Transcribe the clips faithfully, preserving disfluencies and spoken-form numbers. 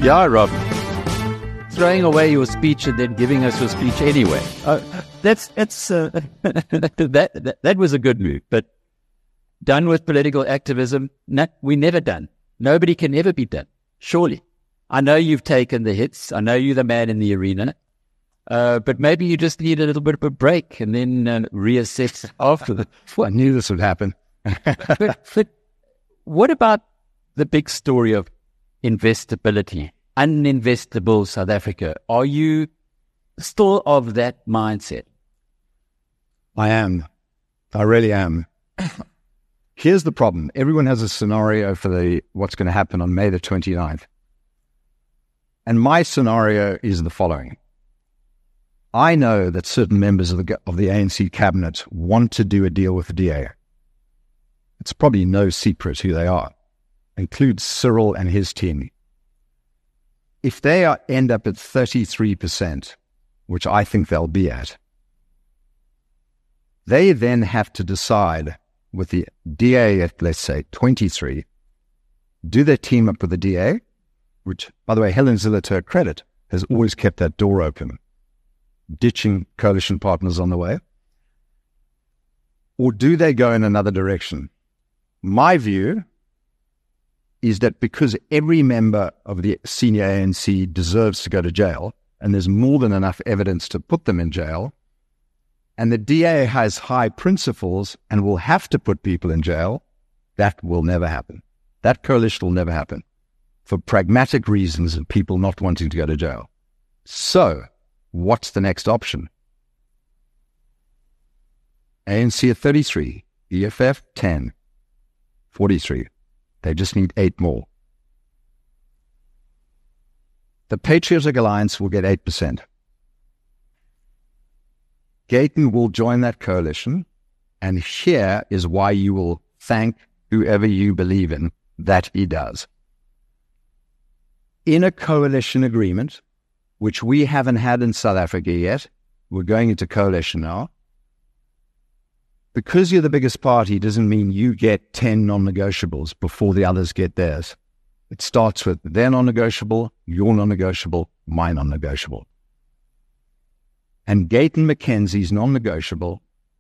Yeah, Rob. Throwing away your speech and then giving us your speech anyway. Uh, that's that's uh, that, that that was a good move. But done with political activism? No, we never done. Nobody can ever be done. Surely. I know you've taken the hits. I know you're the man in the arena. Uh, but maybe you just need a little bit of a break and then uh, reassess after that. I knew this would happen. but, but what about the big story of investability? Uninvestable South Africa. Are you still of that mindset? I am. I really am. Here's the problem. Everyone has a scenario for the what's going to happen on May the twenty-ninth. And my scenario is the following. I know that certain members of the of the A N C cabinet want to do a deal with the D A. It's probably no secret who they are. Includes Cyril and his team. If they are, end up at thirty-three percent, which I think they'll be at, they then have to decide with the D A at, let's say, twenty-three, do they team up with the D A? Which, by the way, Helen Zille, to her credit, has always kept that door open, ditching coalition partners on the way. Or do they go in another direction? My view is that because every member of the senior A N C deserves to go to jail, and there's more than enough evidence to put them in jail, and the D A has high principles and will have to put people in jail, that will never happen. That coalition will never happen for pragmatic reasons of people not wanting to go to jail. So, what's the next option? A N C at thirty-three, E F F ten, forty-three. They just need eight more. The Patriotic Alliance will get eight percent. Gayton will join that coalition, and here is why you will thank whoever you believe in that he does. In a coalition agreement, which we haven't had in South Africa yet, we're going into coalition now, because you're the biggest party doesn't mean you get ten non-negotiables before the others get theirs. It starts with their non-negotiable, your non-negotiable, my non-negotiable. And Gayton McKenzie's non-negotiable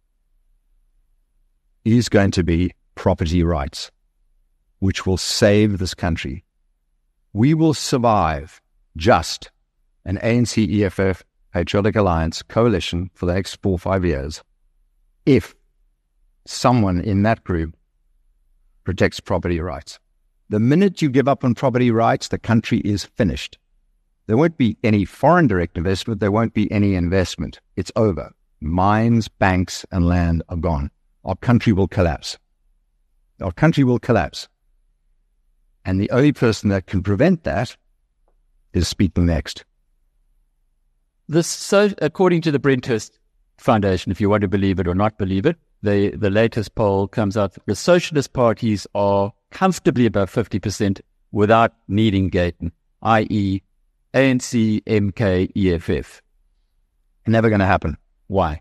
is going to be property rights, which will save this country. We will survive just an A N C E F F Patriotic Alliance coalition for the next four or five years if someone in that group protects property rights. The minute you give up on property rights, the country is finished. There won't be any foreign direct investment. There won't be any investment. It's over. Mines, banks, and land are gone. Our country will collapse. Our country will collapse. And the only person that can prevent that is speaking next. This, so, according to the Brenthurst Foundation, if you want to believe it or not believe it, the, the latest poll comes out that the socialist parties are comfortably above fifty percent without needing Gayton, that is A N C, M K, E F F. Never going to happen. Why?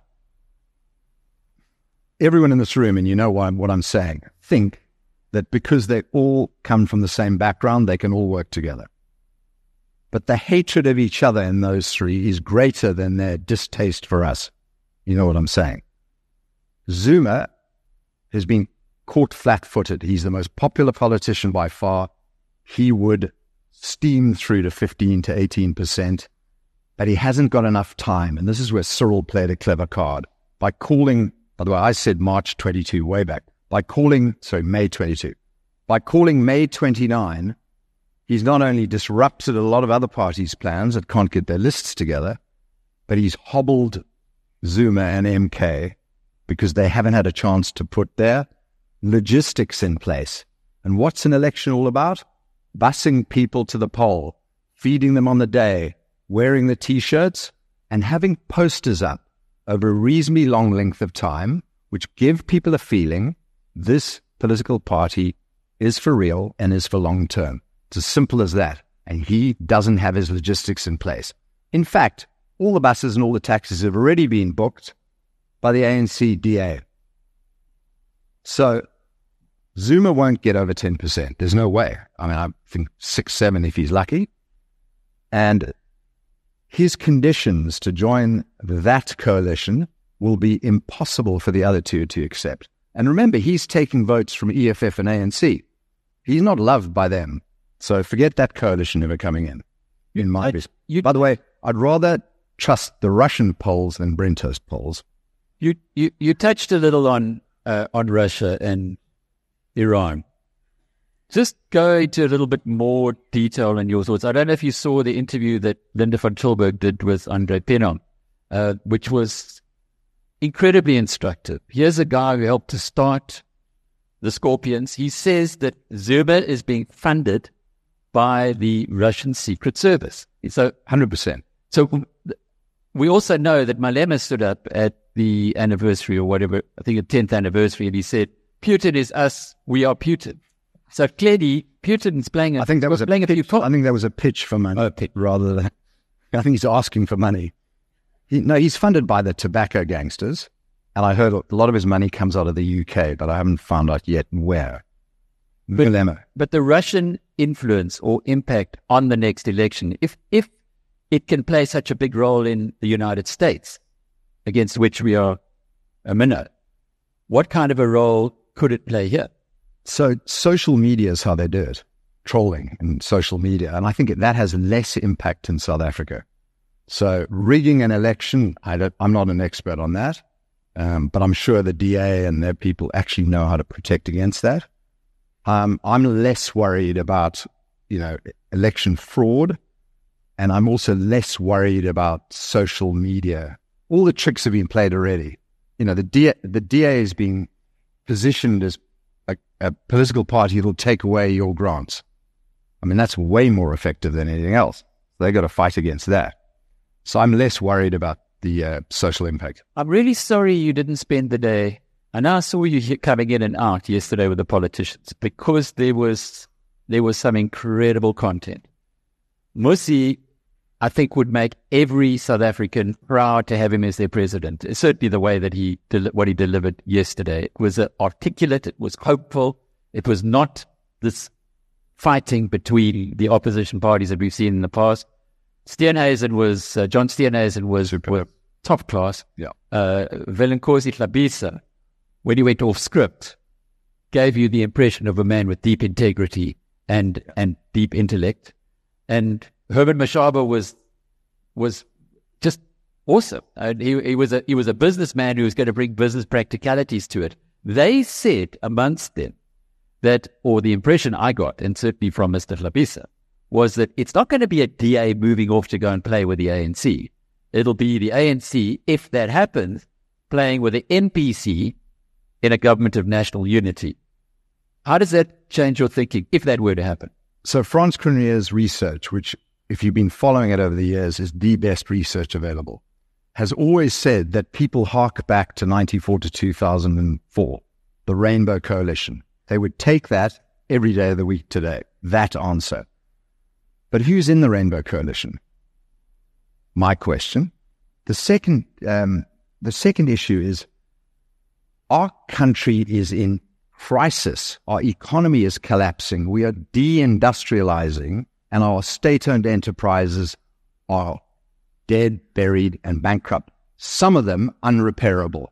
Everyone in this room, and you know why, what I'm saying, think that because they all come from the same background, they can all work together. But the hatred of each other in those three is greater than their distaste for us. You know what I'm saying? Zuma has been caught flat-footed. He's the most popular politician by far. He would steam through to fifteen to eighteen percent, but he hasn't got enough time. And this is where Cyril played a clever card. By calling, by the way, I said March twenty-two way back. By calling, sorry, May twenty-two. By calling May twenty-nine, he's not only disrupted a lot of other parties' plans that can't get their lists together, but he's hobbled Zuma and M K because they haven't had a chance to put their logistics in place. And what's an election all about? Busing people to the poll, feeding them on the day, wearing the T-shirts, and having posters up over a reasonably long length of time, which give people a feeling this political party is for real and is for long term. It's as simple as that. And he doesn't have his logistics in place. In fact, all the buses and all the taxis have already been booked by the A N C D A. So Zuma won't get over ten percent. There's no way. I mean, I think six, seven if he's lucky. And his conditions to join that coalition will be impossible for the other two to accept. And remember, he's taking votes from E F F and A N C. He's not loved by them. So forget that coalition ever coming in, in my view. By the way, I'd rather trust the Russian polls than Brento's polls. You you, you touched a little on uh, on Russia and Iran. Just go into a little bit more detail in your thoughts. I don't know if you saw the interview that Linda von Tilburg did with Andrei Penon, uh, which was incredibly instructive. Here's a guy who helped to start the Scorpions. He says that Zerba is being funded by the Russian Secret Service. So one hundred percent. So we also know that Malema stood up at the anniversary or whatever, I think the tenth anniversary, and he said, Putin is us, we are Putin. So clearly, Putin's playing a, I think that was a playing pitch, a few I think that was a pitch for money, oh, pitch. rather than, I think he's asking for money. He, no, he's funded by the tobacco gangsters, and I heard a lot of his money comes out of the U K, but I haven't found out yet where. But, but the Russian influence or impact on the next election, if if it can play such a big role in the United States, against which we are a minnow, what kind of a role could it play here? So social media is how they do it, trolling and social media. And I think that has less impact in South Africa. So rigging an election, I don't, I'm not an expert on that, um, but I'm sure the D A and their people actually know how to protect against that. Um, I'm less worried about, you know, election fraud, and I'm also less worried about social media. All the tricks have been played already. You know, the D A, the D A is being positioned as a, a political party that will take away your grants. I mean, that's way more effective than anything else. They got to fight against that. So I'm less worried about the uh, social impact. I'm really sorry you didn't spend the day. I know I saw you coming in and out yesterday with the politicians because there was there was some incredible content. Mmusi, I think, would make every South African proud to have him as their president. It's certainly the way that he del- what he delivered yesterday. It was uh, articulate. It was hopeful. It was not this fighting between the opposition parties that we've seen in the past. Steenhuisen was uh, John Steenhuisen was, was top class. Yeah. Uh, Velenkosi Hlabisa, when he went off script, gave you the impression of a man with deep integrity and yeah. and deep intellect. And Herman Mashaba was was just awesome. And he he was a he was a businessman who was going to bring business practicalities to it. They said amongst them that, or the impression I got, and certainly from Mister Hlabisa, was that it's not going to be a D A moving off to go and play with the A N C. It'll be the A N C, if that happens, playing with the N P C in a government of national unity. How does that change your thinking, if that were to happen? So Frans Cronje's research, which, if you've been following it over the years, is the best research available, has always said that people hark back to ninety-four to two thousand four, the Rainbow Coalition. They would take that every day of the week today, that answer. But who's in the Rainbow Coalition? My question. The second, um, the second issue is, our country is in crisis. Our economy is collapsing. We are deindustrializing, and our state-owned enterprises are dead, buried, and bankrupt. Some of them unrepairable.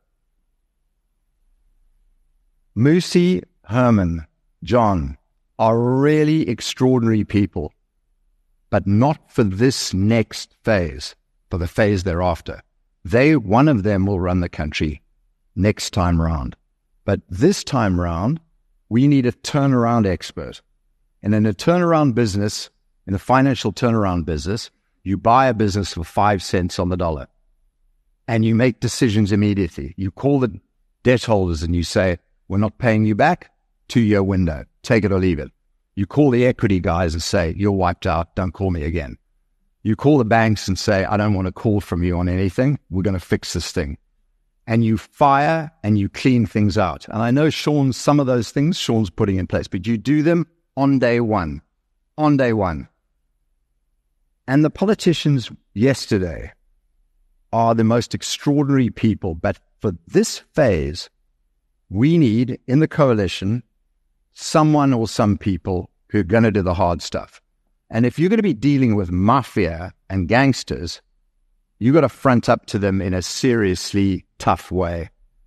Mmusi, Herman, John are really extraordinary people, but not for this next phase, for the phase thereafter. They, one of them will run the country next time round. But this time round, we need a turnaround expert. And in a turnaround business, in a financial turnaround business, you buy a business for five cents on the dollar and you make decisions immediately. You call the debt holders and you say, we're not paying you back, two-year window, take it or leave it. You call the equity guys and say, you're wiped out, don't call me again. You call the banks and say, I don't want a call from you on anything, we're going to fix this thing. And you fire and you clean things out. And I know Sean's, some of those things Sean's putting in place, but you do them on day one, on day one. And the politicians yesterday are the most extraordinary people. But for this phase, we need, in the coalition, someone or some people who are going to do the hard stuff. And if you're going to be dealing with mafia and gangsters, you've got to front up to them in a seriously tough way.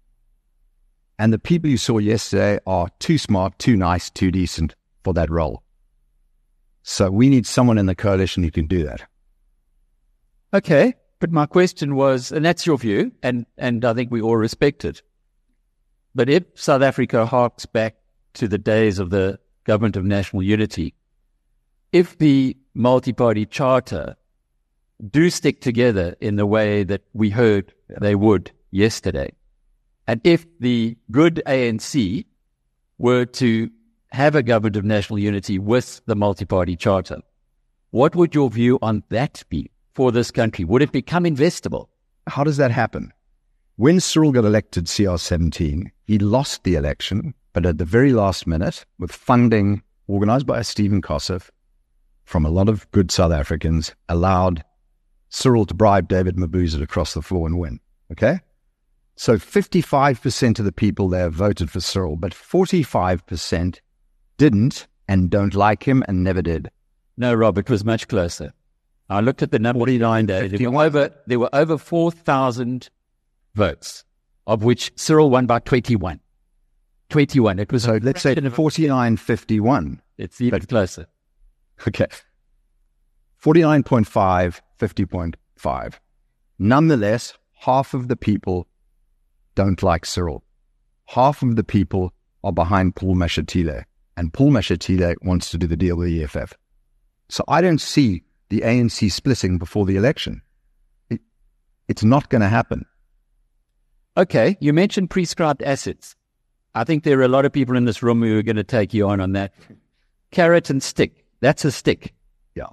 And the people you saw yesterday are too smart, too nice, too decent for that role. So we need someone in the coalition who can do that. Okay, but my question was, and that's your view, and, and I think we all respect it. But if South Africa harks back to the days of the Government of National Unity, if the multi-party charter do stick together in the way that we heard they would yesterday, and if the good A N C were to have a Government of National Unity with the multi-party charter, what would your view on that be for this country? Would it become investable? How does that happen? When Cyril got elected C R seventeen, he lost the election, but at the very last minute, with funding organized by Stephen Kossef from a lot of good South Africans, allowed Cyril to bribe David Mabuza to cross the floor and win. Okay? So fifty-five percent of the people there voted for Cyril, but forty-five percent didn't and don't like him and never did. No, Rob, it was much closer. I looked at the number. forty-nine days. There were over, there were over four thousand votes, of which Cyril won by twenty-one. twenty-one. It was so let's say forty-nine fifty-one. It's even but, closer. Okay. forty-nine point five, fifty point five. Nonetheless, half of the people don't like Cyril. Half of the people are behind Paul Mashatile, and Paul Mashatile wants to do the deal with the E F F. So I don't see the A N C splitting before the election. It, it's not going to happen. Okay, you mentioned prescribed assets. I think there are a lot of people in this room who are going to take you on on that. Carrot and stick. That's a stick. Yeah.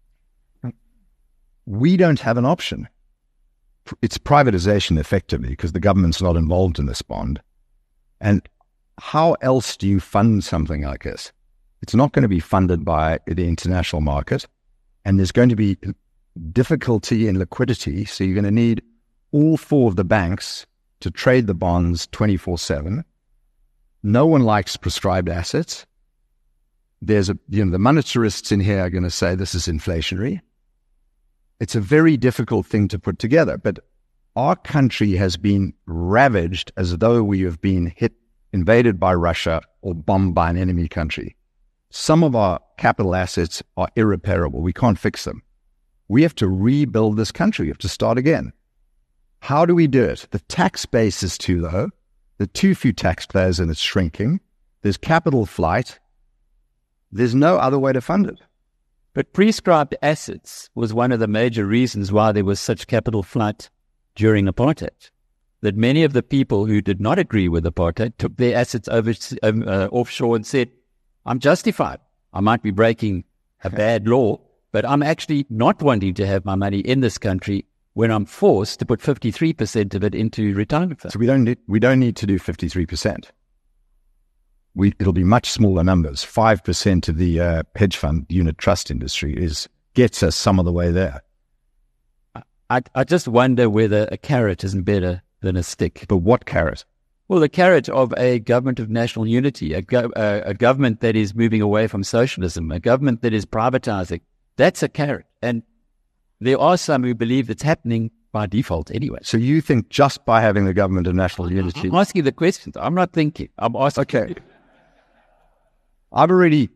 We don't have an option. It's privatization effectively because the government's not involved in this bond. And how else do you fund something like this? It's not going to be funded by the international market, and there's going to be difficulty in liquidity. So you're going to need all four of the banks to trade the bonds twenty-four seven. No one likes prescribed assets. There's a, you know, the monetarists in here are going to say this is inflationary. It's a very difficult thing to put together, but our country has been ravaged as though we have been hit, invaded by Russia or bombed by an enemy country. Some of our capital assets are irreparable. We can't fix them. We have to rebuild this country. We have to start again. How do we do it? The tax base is too low. There are too few taxpayers and it's shrinking. There's capital flight. There's no other way to fund it. But prescribed assets was one of the major reasons why there was such capital flight during apartheid. That many of the people who did not agree with apartheid took their assets over um, uh, offshore and said, I'm justified. I might be breaking a bad law, but I'm actually not wanting to have my money in this country when I'm forced to put fifty-three percent of it into retirement funds. So we don't need, we don't need to do fifty-three percent. We, it'll be much smaller numbers. five percent of the uh, hedge fund unit trust industry is gets us some of the way there. I, I just wonder whether a carrot isn't better than a stick. But what carrot? Well, the carrot of a government of national unity, a, go, a, a government that is moving away from socialism, a government that is privatizing. That's a carrot. And there are some who believe it's happening by default anyway. So you think just by having the government of national unity... I'm asking the questions. I'm not thinking. I'm asking. Okay. I've already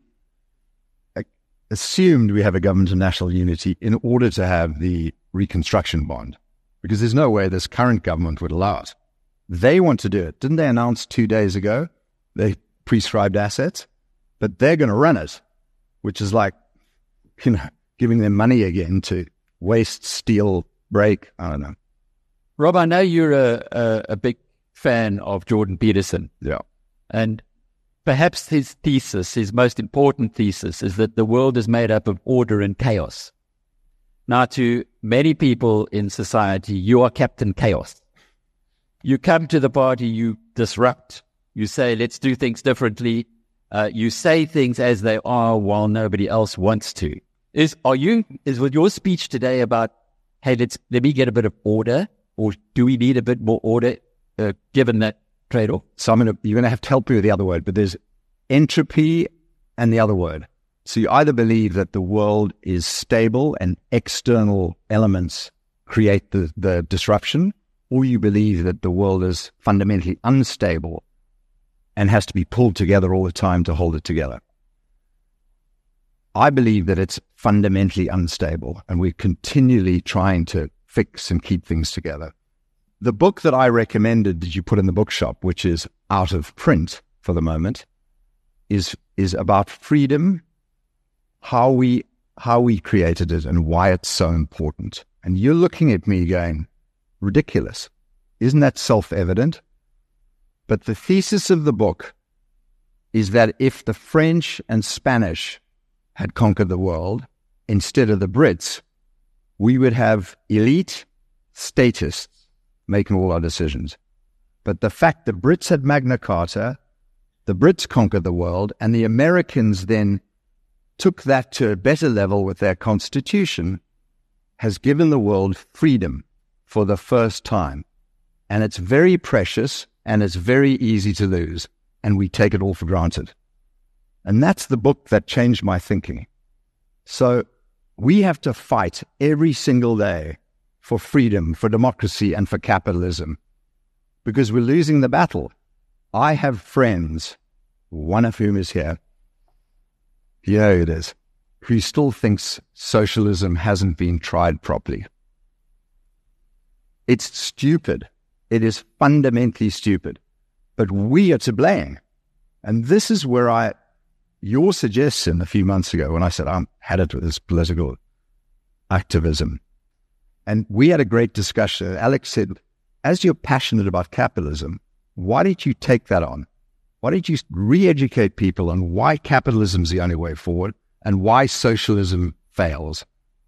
assumed we have a government of national unity in order to have the reconstruction bond, because there's no way this current government would allow it. They want to do it. Didn't they announce two days ago they prescribed assets? But they're going to run it, which is like, you know, giving them money again to waste, steal, break. I don't know. Rob, I know you're a, a, a big fan of Jordan Peterson. Yeah. And perhaps his thesis, his most important thesis, is that the world is made up of order and chaos. Now, to many people in society, you are Captain Chaos. You come to the party, you disrupt. You say, let's do things differently. Uh, you say things as they are while nobody else wants to. Is are you is with your speech today about, hey, let's let me get a bit of order, or do we need a bit more order uh, given that trade-off? So I'm gonna, you're going to have to help me with the other word, but there's entropy and the other word. So you either believe that the world is stable and external elements create the, the disruption, or you believe that the world is fundamentally unstable and has to be pulled together all the time to hold it together. I believe that it's fundamentally unstable and we're continually trying to fix and keep things together. The book that I recommended that you put in the bookshop, which is out of print for the moment, is is about freedom, how we how we created it and why it's so important. And you're looking at me going, ridiculous. Isn't that self-evident? But the thesis of the book is that if the French and Spanish had conquered the world instead of the Brits, we would have elite statists making all our decisions. But the fact the Brits had Magna Carta, the Brits conquered the world, and the Americans then took that to a better level with their constitution, has given the world freedom for the first time. And it's very precious and it's very easy to lose, and we take it all for granted. And that's the book that changed my thinking. So we have to fight every single day for freedom, for democracy, and for capitalism, because we're losing the battle. I have friends, one of whom is here, here it is, who still thinks socialism hasn't been tried properly. It's stupid. It is fundamentally stupid. But we are to blame. And this is where I, your suggestion a few months ago when I said I'm had it with this political activism. And we had a great discussion. Alex said, as you're passionate about capitalism, why don't you take that on? Why don't you re-educate people on why capitalism is the only way forward and why socialism fails?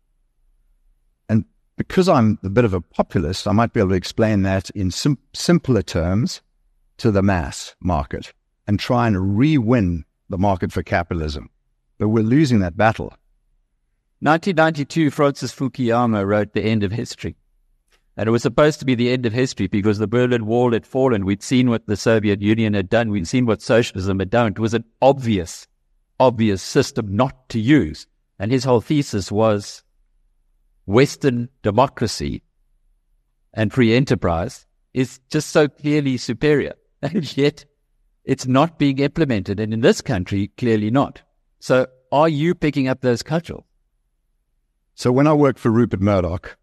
And because I'm a bit of a populist, I might be able to explain that in sim- simpler terms to the mass market and try and re-win the market for capitalism. But we're losing that battle. nineteen ninety-two, Francis Fukuyama wrote The End of History. And it was supposed to be the end of history because the Berlin Wall had fallen. We'd seen what the Soviet Union had done. We'd seen what socialism had done. It was an obvious, obvious system not to use. And his whole thesis was Western democracy and free enterprise is just so clearly superior. And yet it's not being implemented. And in this country, clearly not. So are you picking up those cudgels? So when I worked for Rupert Murdoch,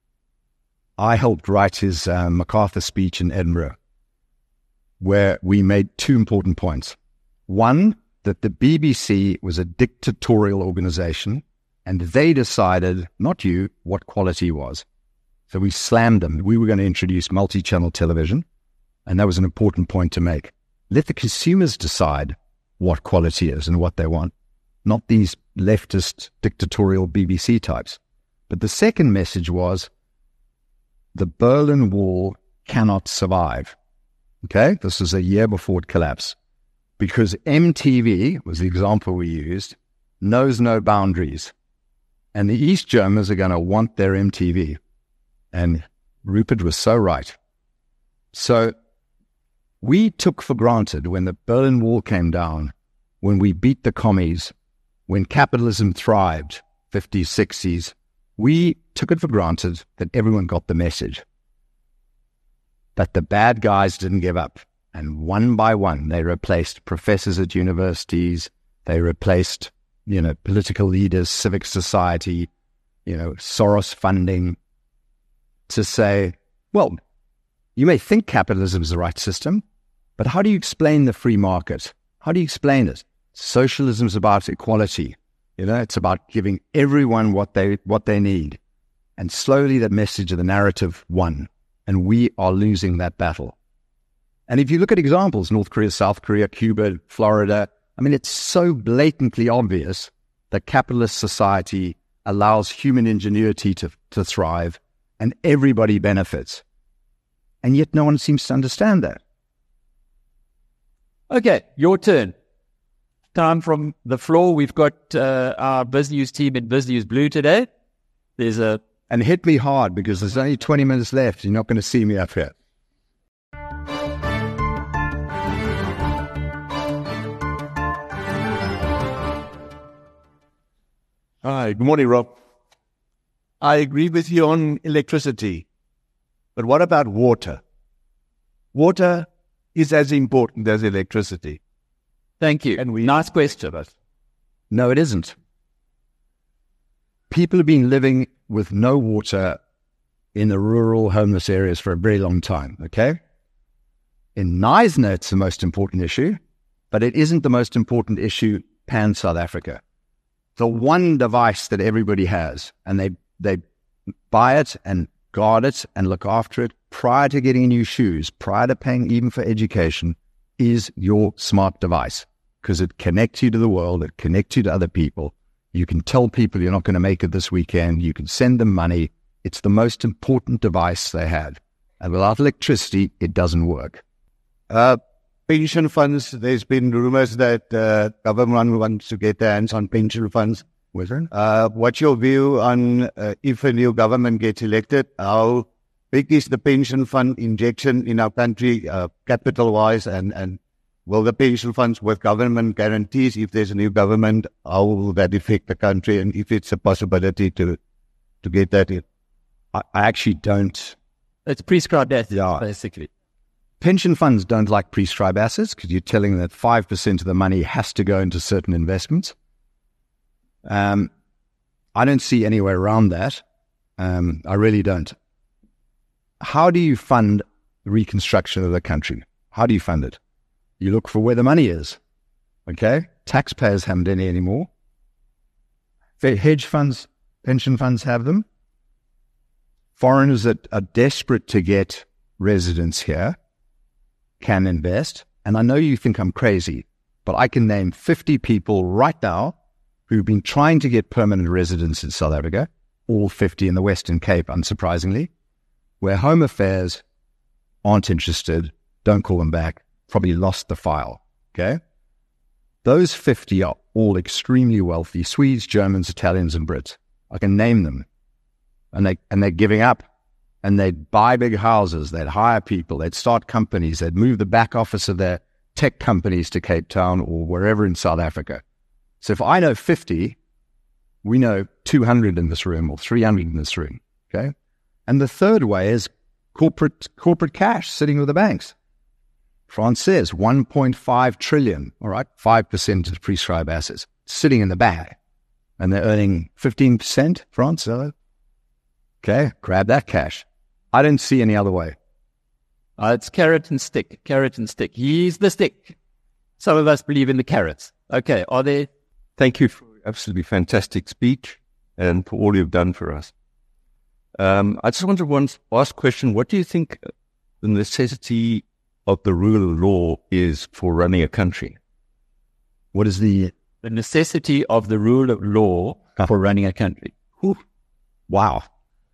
I helped write his uh, MacArthur speech in Edinburgh, where we made two important points. One, that the B B C was a dictatorial organization, and they decided, not you, what quality was. So we slammed them. We were going to introduce multi-channel television, and that was an important point to make. Let the consumers decide what quality is and what they want, not these leftist dictatorial B B C types. But the second message was, the Berlin Wall cannot survive. Okay? This is a year before it collapsed. Because M T V, was the example we used, knows no boundaries. And the East Germans are going to want their M T V. And Rupert was so right. So we took for granted when the Berlin Wall came down, when we beat the commies, when capitalism thrived, fifties, sixties, we took it for granted that everyone got the message. That the bad guys didn't give up. And one by one, they replaced professors at universities, they replaced, you know, political leaders, civic society, you know, Soros funding, to say, well, you may think capitalism is the right system, but how do you explain the free market? How do you explain it? Socialism is about equality. You know, it's about giving everyone what they what they need. And slowly that message of the narrative won. And we are losing that battle. And if you look at examples, North Korea, South Korea, Cuba, Florida, I mean, it's so blatantly obvious that capitalist society allows human ingenuity to, to thrive and everybody benefits. And yet no one seems to understand that. Okay, your turn. Time from the floor. We've got uh, our BizNews team in BizNews Blue today. There's a... And hit me hard because there's only twenty minutes left. You're not going to see me up here. Hi, good morning, Rob. I agree with you on electricity, but what about water? Water is as important as electricity. Thank you. And we nice question. No, it isn't. People have been living with no water in the rural homeless areas for a very long time, okay? In Knysna, it's the most important issue, but it isn't the most important issue pan-South Africa. The one device that everybody has, and they, they buy it and guard it and look after it prior to getting new shoes, prior to paying even for education, is your smart device, because it connects you to the world, it connects you to other people. You can tell people you're not going to make it this weekend. You can send them money. It's the most important device they have. And without electricity, it doesn't work. Uh, pension funds, there's been rumors that uh, government wants to get their hands on pension funds. Uh, what's your view on uh, if a new government gets elected, how big is the pension fund injection in our country, uh, capital-wise, and, and will the pension funds with government guarantees, if there's a new government, how will that affect the country, and if it's a possibility to to get that in? I, I actually don't. It's prescribed assets, Yeah. basically. Pension funds don't like prescribed assets because you're telling them that five percent of the money has to go into certain investments. Um, I don't see any way around that. Um, I really don't. How do you fund the reconstruction of the country? How do you fund it? You look for where the money is. Okay? Taxpayers haven't any anymore. The hedge funds, pension funds have them. Foreigners that are desperate to get residence here can invest. And I know you think I'm crazy, but I can name fifty people right now who've been trying to get permanent residence in South Africa, all fifty in the Western Cape, unsurprisingly, where Home Affairs aren't interested, don't call them back, probably lost the file, okay? Those fifty are all extremely wealthy, Swedes, Germans, Italians, and Brits. I can name them. And, they, and they're giving up. And they'd buy big houses, they'd hire people, they'd start companies, they'd move the back office of their tech companies to Cape Town or wherever in South Africa. So if I know fifty, we know two hundred in this room or three hundred in this room, okay? And the third way is corporate corporate cash sitting with the banks. France says one point five trillion, all right, five percent of prescribed assets, sitting in the bag. And they're earning fifteen percent, France, so, okay, grab that cash. I don't see any other way. Uh, it's carrot and stick, carrot and stick. He's the stick. Some of us believe in the carrots. Okay, are there... Thank you for an absolutely fantastic speech and for all you've done for us. Um, I just want to once ask a question. What do you think the necessity of the rule of law is for running a country? What is the... The necessity of the rule of law for running a country. Whew. Wow.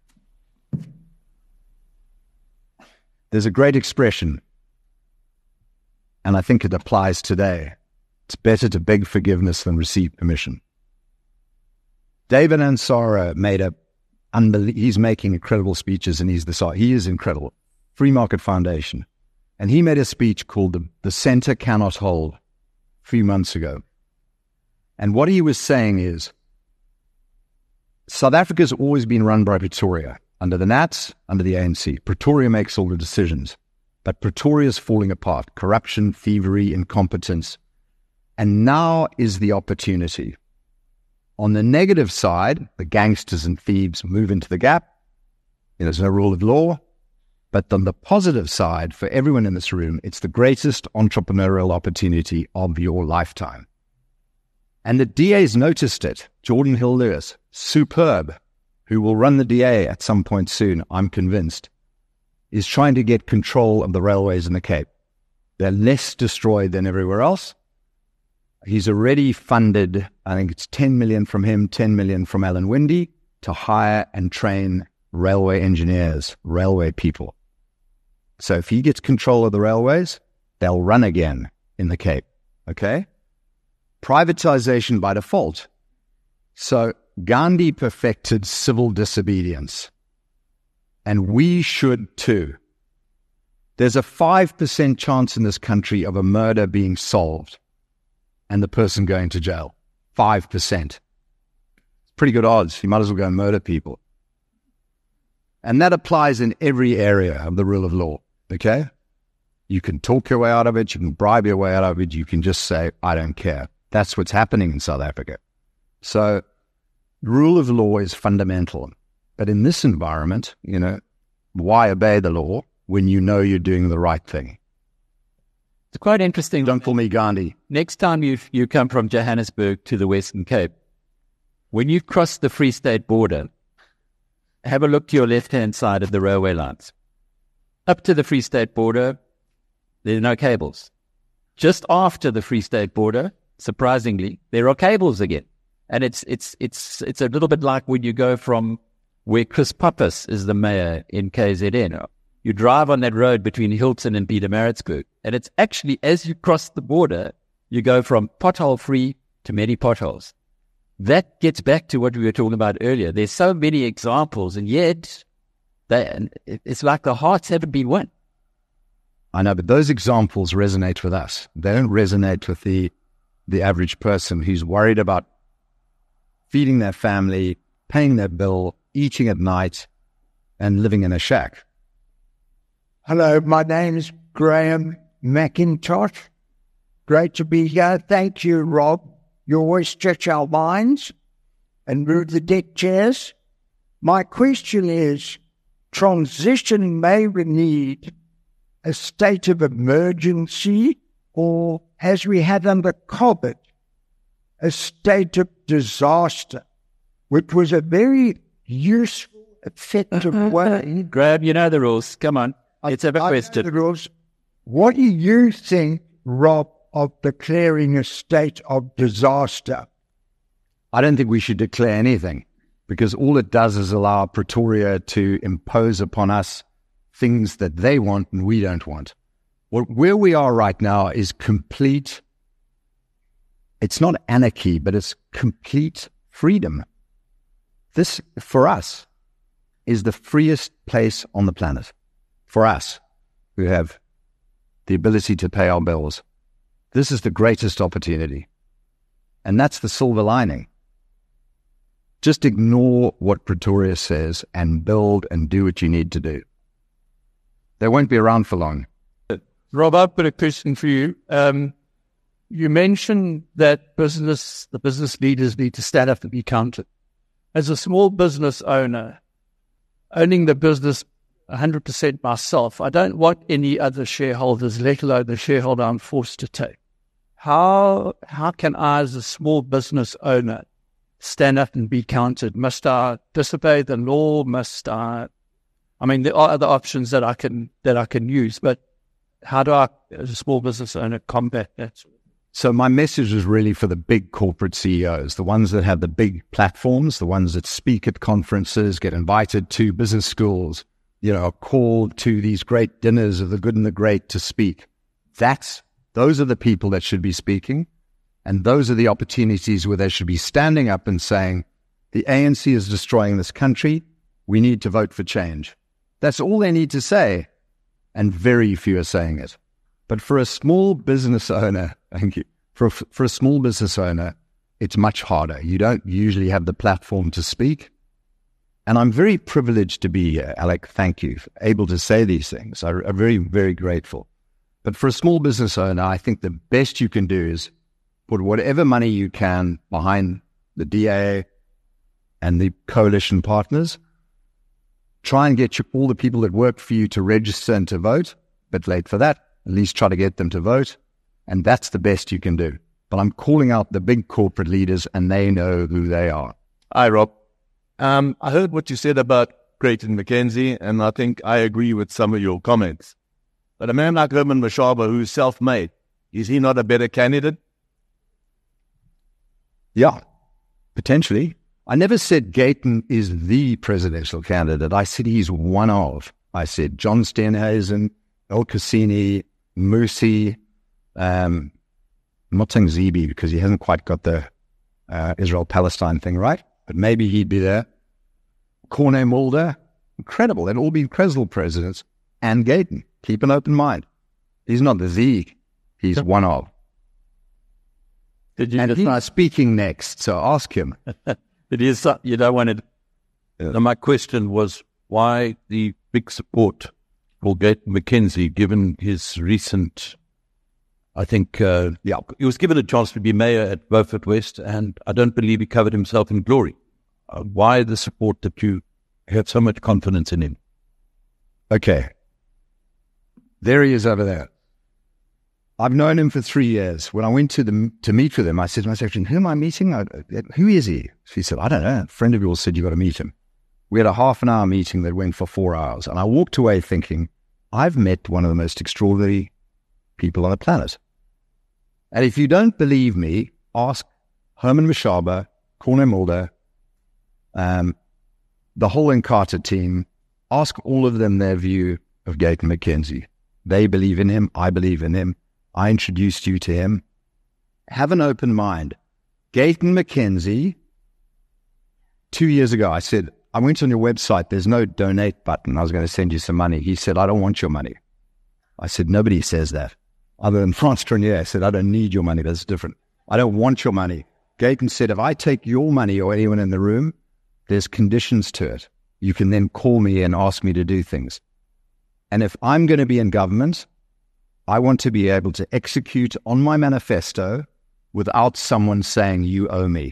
There's a great expression, and I think it applies today. It's better to beg forgiveness than receive permission. David Ansara made a, unbel- he's making incredible speeches, and he's the, he is incredible. Free Market Foundation. And he made a speech called The, the Center Cannot Hold a few months ago. And what he was saying is, South Africa's always been run by Pretoria, under the Nats, under the A N C. Pretoria makes all the decisions. But Pretoria's falling apart. Corruption, thievery, incompetence. And now is the opportunity. On the negative side, the gangsters and thieves move into the gap. There's no rule of law. But on the positive side, for everyone in this room, it's the greatest entrepreneurial opportunity of your lifetime. And the D A's noticed it. Jordan Hill-Lewis, superb, who will run the D A at some point soon, I'm convinced, is trying to get control of the railways in the Cape. They're less destroyed than everywhere else. He's already funded, I think it's ten million from him, ten million from Alan Winde, to hire and train railway engineers, railway people. So if he gets control of the railways, they'll run again in the Cape, okay? Privatization by default. So Gandhi perfected civil disobedience, and we should too. There's a five percent chance in this country of a murder being solved and the person going to jail. five percent. pretty good odds. You might as well go and murder people. And that applies in every area of the rule of law, okay? You can talk your way out of it. You can bribe your way out of it. You can just say, I don't care. That's what's happening in South Africa. So rule of law is fundamental. But in this environment, you know, why obey the law when you know you're doing the right thing? It's quite interesting. Don't call me Gandhi. Next time you you come from Johannesburg to the Western Cape, when you cross the Free State border, have a look to your left-hand side of the railway lines. Up to the Free State border, there are no cables. Just after the Free State border, surprisingly, there are cables again. And it's it's it's it's a little bit like when you go from where Chris Pappas is the mayor in K Z N. You drive on that road between Hilton and Pietermaritzburg, and it's actually, as you cross the border, you go from pothole-free to many potholes. That gets back to what we were talking about earlier. There's so many examples, and yet they, it's like the hearts haven't been won. I know, but those examples resonate with us. They don't resonate with the the average person who's worried about feeding their family, paying their bill, eating at night, and living in a shack. Hello, my name is Graham McIntosh. Great to be here. Thank you, Rob. You always stretch our minds and move the deck chairs. My question is, transition may need a state of emergency, or as we had under COVID, a state of disaster, which was a very useful, effective way. Graham, you know the rules. Come on. Let's have a I question. know the rules. What do you think, Rob, of declaring a state of disaster? I don't think we should declare anything, because all it does is allow Pretoria to impose upon us things that they want and we don't want. What, where we are right now is complete, it's not anarchy, but it's complete freedom. This, for us, is the freest place on the planet. For us, who have the ability to pay our bills. This is the greatest opportunity. And that's the silver lining. Just ignore what Pretoria says and build and do what you need to do. They won't be around for long. Rob, I've got a question for you. Um, you mentioned that business, the business leaders need to stand up and be counted. As a small business owner, owning the business one hundred percent myself, I don't want any other shareholders, let alone the shareholder I'm forced to take. How how can I, as a small business owner, stand up and be counted? Must I disobey the law? Must I? I mean, there are other options that I can that I can use, but how do I, as a small business owner, combat that? So my message is really for the big corporate C E Os, the ones that have the big platforms, the ones that speak at conferences, get invited to business schools, you know, called to these great dinners of the good and the great to speak. That's, those are the people that should be speaking. And those are the opportunities where they should be standing up and saying, the A N C is destroying this country. We need to vote for change. That's all they need to say. And very few are saying it. But for a small business owner, thank you, for a, for a small business owner, it's much harder. You don't usually have the platform to speak. And I'm very privileged to be here, Alec, thank you, able to say these things. I, I'm very, very grateful. But for a small business owner, I think the best you can do is put whatever money you can behind the D A and the coalition partners. Try and get you, all the people that work for you to register and to vote. Bit late for that. At least try to get them to vote. And that's the best you can do. But I'm calling out the big corporate leaders, and they know who they are. Hi, Rob. Um, I heard what you said about Creighton McKenzie, and I think I agree with some of your comments. But a man like Herman Mashaba, who's self-made, is he not a better candidate? Yeah, potentially. I never said Gayton is the presidential candidate. I said he's one of. I said John Steenhuisen, El Cassini, Mursi, um, I'm not saying Zebi because he hasn't quite got the uh, Israel-Palestine thing right, but maybe he'd be there. Corné Mulder, incredible. They'd all be Creswell presidents. And Gayton, keep an open mind. He's not the Z, he's one of. Did you and he's not speaking next, so ask him. It is, uh, you don't want it. Yeah. Now, my question was why the big support for Gayton McKenzie, given his recent, I think, uh, yeah, he was given a chance to be mayor at Beaufort West, and I don't believe he covered himself in glory. Uh, why the support that you have so much confidence in him? Okay. There he is over there. I've known him for three years. When I went to the to meet with him, I said to my secretary, who am I meeting? I, who is he? She said, I don't know. A friend of yours said you got to meet him. We had a half an hour meeting that went for four hours. And I walked away thinking, I've met one of the most extraordinary people on the planet. And if you don't believe me, ask Herman Mashaba, Corné Mulder, um, the whole Inkatha team. Ask all of them their view of Gayton McKenzie. They believe in him. I believe in him. I introduced you to him. Have an open mind. Gayton McKenzie, two years ago, I said, I went on your website. There's no donate button. I was going to send you some money. He said, I don't want your money. I said, nobody says that. Other than Frans Cronje, I said, I don't need your money. That's different. I don't want your money. Gayton said, if I take your money or anyone in the room, there's conditions to it. You can then call me and ask me to do things. And if I'm going to be in government, I want to be able to execute on my manifesto without someone saying, you owe me.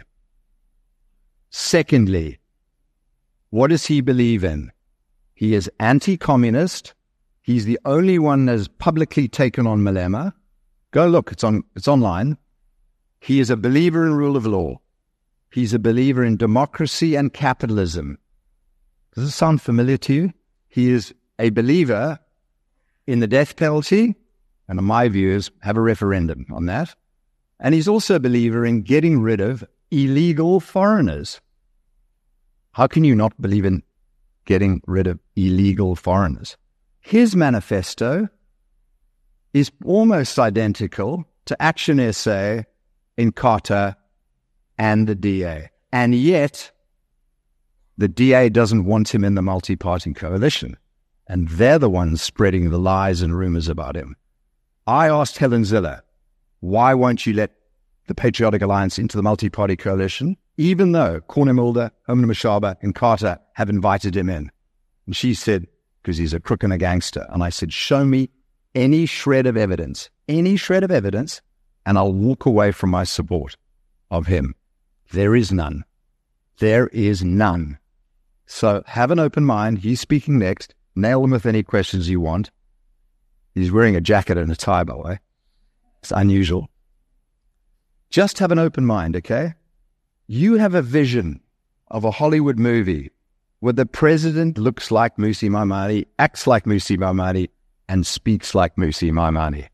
Secondly, what does he believe in? He is anti-communist. He's the only one that's publicly taken on Malema. Go look, it's on, it's online. He is a believer in rule of law. He's a believer in democracy and capitalism. Does this sound familiar to you? He is a believer in the death penalty, and in my view is have a referendum on that. And he's also a believer in getting rid of illegal foreigners. How can you not believe in getting rid of illegal foreigners? His manifesto is almost identical to Action S A, Inkatha, and the D A. And yet, the D A doesn't want him in the multi-party coalition. And they're the ones spreading the lies and rumors about him. I asked Helen Zille, why won't you let the Patriotic Alliance into the multi-party coalition, even though Corné Mulder, Herman Mashaba, and Inkatha have invited him in? And she said, because he's a crook and a gangster. And I said, show me any shred of evidence, any shred of evidence, and I'll walk away from my support of him. There is none. There is none. So have an open mind. He's speaking next. Nail him with any questions you want. He's wearing a jacket and a tie, by the way. It's unusual. Just have an open mind, okay? You have a vision of a Hollywood movie where the president looks like Mmusi Maimane, acts like Mmusi Maimane, and speaks like Mmusi Maimane.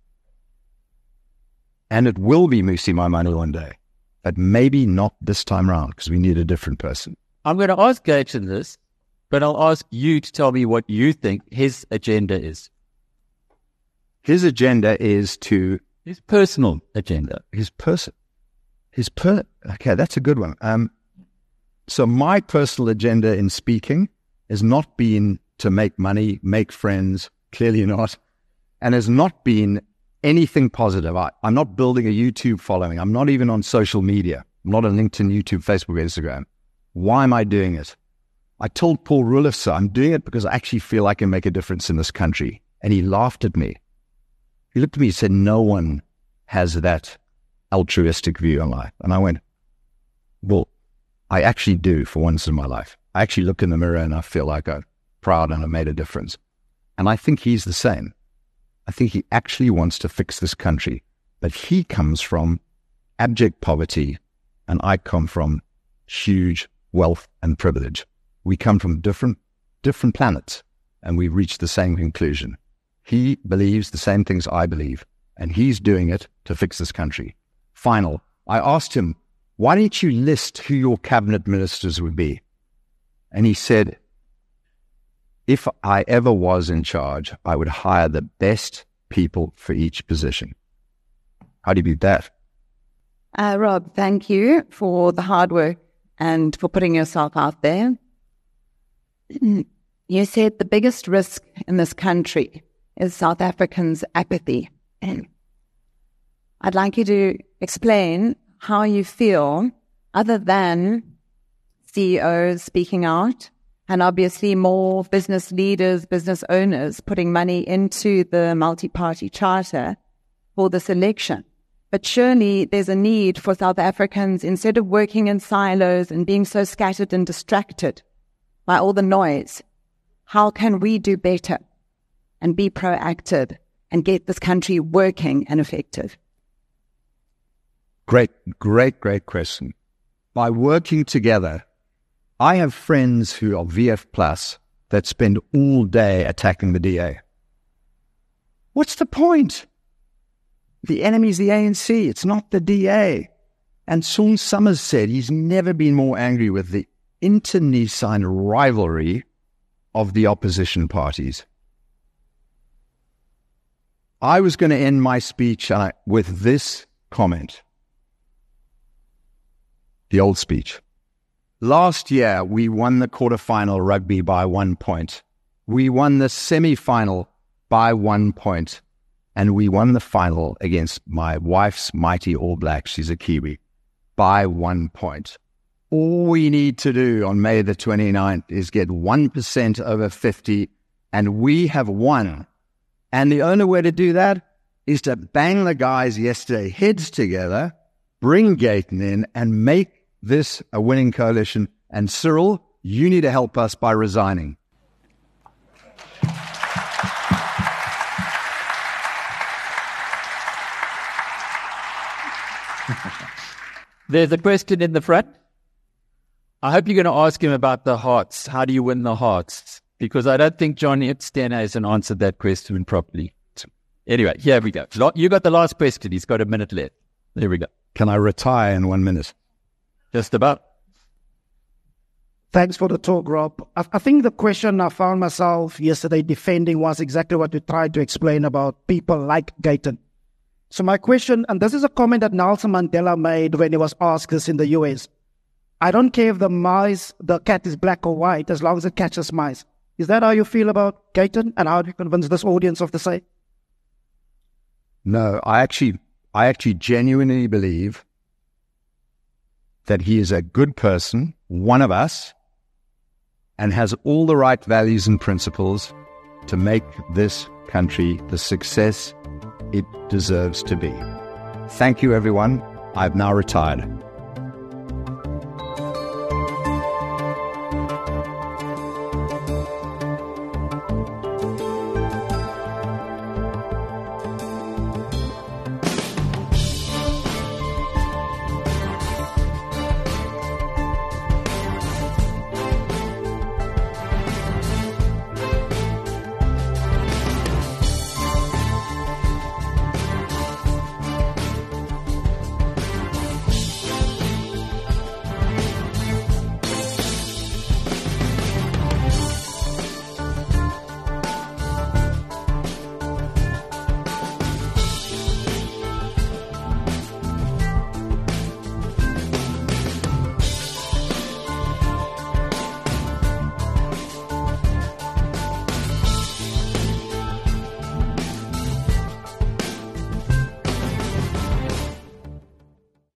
And it will be Mmusi Maimane one day, but maybe not this time around because we need a different person. I'm going to ask Gayton this, but I'll ask you to tell me what you think his agenda is. His agenda is to... His personal agenda. His person. His per... Okay, that's a good one. Um, so my personal agenda in speaking has not been to make money, make friends, clearly not, and has not been anything positive. I, I'm not building a YouTube following. I'm not even on social media. I'm not on LinkedIn, YouTube, Facebook, Instagram. Why am I doing it? I told Paul Roelofse, I'm doing it because I actually feel I can make a difference in this country. And he laughed at me. He looked at me and said, no one has that altruistic view on life. And I went, well, I actually do for once in my life. I actually look in the mirror and I feel like I'm proud and I've made a difference. And I think he's the same. I think he actually wants to fix this country. But he comes from abject poverty and I come from huge wealth and privilege. We come from different, different planets and we've reached the same conclusion. He believes the same things I believe, and he's doing it to fix this country. Final, I asked him, why don't you list who your cabinet ministers would be? And he said, if I ever was in charge, I would hire the best people for each position. How do you beat that? Uh, Rob, thank you for the hard work and for putting yourself out there. You said the biggest risk in this country is South Africans' apathy. I'd like you to explain how you feel, other than C E Os speaking out, and obviously more business leaders, business owners putting money into the multi-party charter for this election. But surely there's a need for South Africans, instead of working in silos and being so scattered and distracted by all the noise, how can we do better and be proactive and get this country working and effective? Great, great, great question. By working together, I have friends who are V F plus that spend all day attacking the D A. What's the point? The enemy's the A N C, it's not the D A. And Sean Summers said he's never been more angry with the internecine rivalry of the opposition parties. I was going to end my speech uh, with this comment. The old speech. Last year, we won the quarterfinal rugby by one point. We won the semi-final by one point. And we won the final against my wife's mighty All Blacks, she's a Kiwi, by one point. All we need to do on May the twenty-ninth is get one percent over fifty, and we have won. And the only way to do that is to bang the guys yesterday heads together, bring Gayton in, and make this a winning coalition. And Cyril, you need to help us by resigning. There's a question in the front. I hope you're going to ask him about the hearts. How do you win the hearts? Because I don't think John Epstein hasn't answered that question properly. Anyway, here we go. You got the last question. He's got a minute left. There we go. Can I retire in one minute? Just about. Thanks for the talk, Rob. I, I think the question I found myself yesterday defending was exactly what you tried to explain about people like Gayton. So my question, and this is a comment that Nelson Mandela made when he was asked this in the U S. I don't care if the mice, the cat is black or white, as long as it catches mice. Is that how you feel about Gayton, and how do you convince this audience of the same? No, I actually, I actually genuinely believe that he is a good person, one of us, and has all the right values and principles to make this country the success it deserves to be. Thank you, everyone. I've now retired.